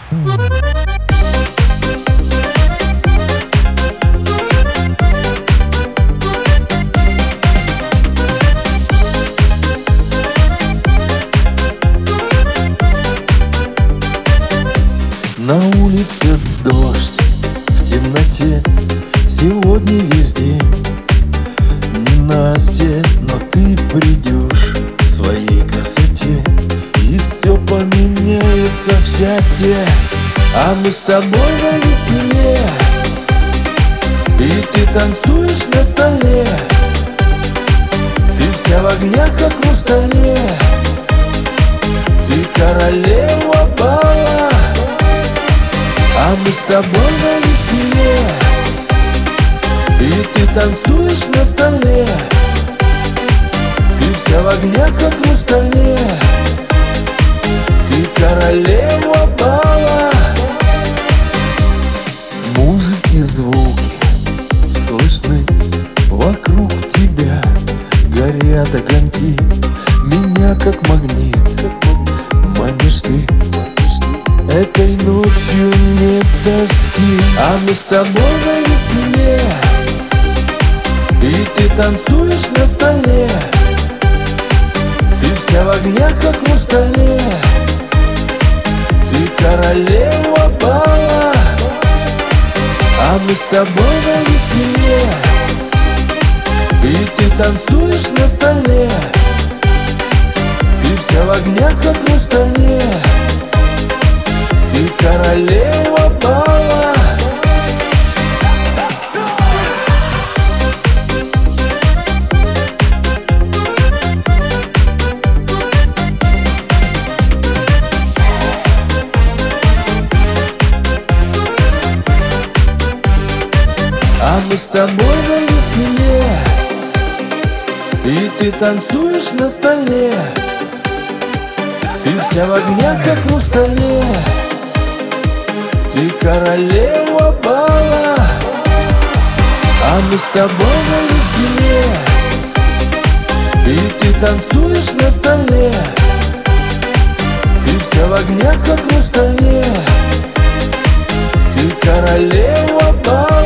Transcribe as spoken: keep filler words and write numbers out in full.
На улице дождь, в темноте, сегодня весь день. Ненастье, но ты придешь в своей красоте, и все поменяется в счастье, а мы с тобой на веселе. И ты танцуешь на столе, ты вся в огнях, как в хрустале. Ты королева бала, а мы с тобой на веселе. И ты танцуешь на столе, ты вся в огнях, как в хрустале. Ты королева бала. Музыки, звуки слышны вокруг тебя, горят огоньки, меня как магнит манишь ты. Этой ночью нет тоски, а мы с тобой на веселе. И ты танцуешь на столе, ты вся в огнях, как в хрустале. Ты королева бала, а мы с тобой на веселе. И ты танцуешь на столе, ты вся в огнях, как в хрустале. Ты королева бала. А мы с тобой на веселе. И ты танцуешь на столе, ты вся в огнях, как в хрустале. Ты королева бала, а мы с тобой на веселе. И ты танцуешь на столе, ты вся в огнях, как в хрустале. Ты королева бала.